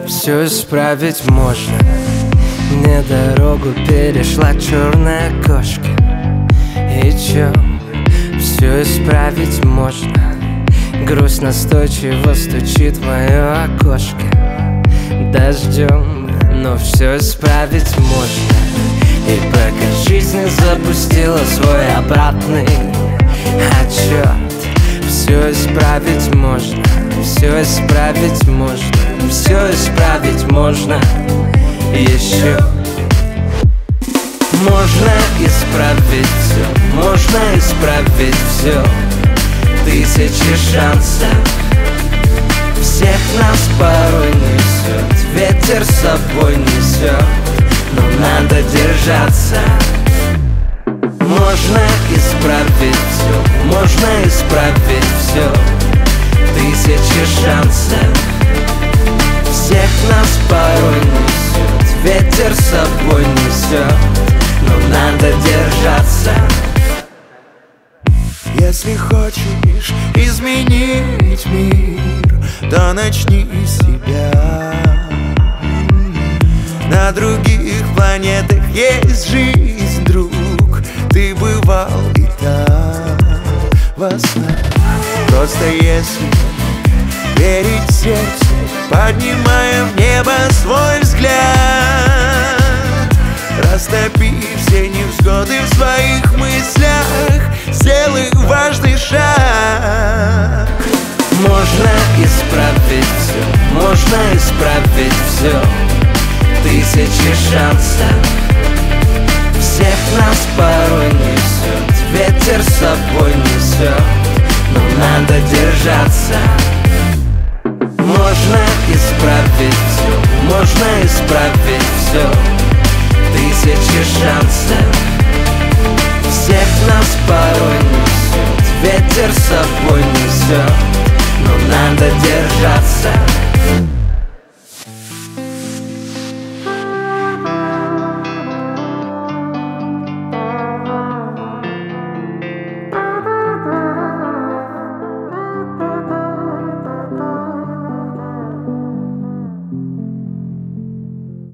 Все исправить можно. Мне дорогу перешла черная кошка. И чё? Все исправить можно. Грусть настойчиво стучит в мое окошко дождем, но все исправить можно. И пока жизнь не запустила свой обратный отчет, все исправить можно. Все исправить можно. Все исправить можно. Еще можно исправить все. Можно исправить все. Тысячи шансов. Всех нас порой несет, ветер с собой несет, но надо держаться. Можно исправить все. Можно исправить все. Тысячи шансов. Всех нас порой несет, ветер с собой несет, но надо держаться. Если хочешь изменить мир, то начни с себя. На других планетах есть жизнь, друг. Ты бывал и там во снах. Просто если верить сердцу, поднимая в небо свой взгляд, растопи все невзгоды в своих мыслях, сделай важный шаг. Можно исправить все. Можно исправить все. Тысячи шансов. Всех нас порой несет, ветер с собой несет, но надо держаться. Можно исправить все. Можно исправить все. Тысячи шансов. Всех нас порой несет, ветер с собой несет, но надо держаться.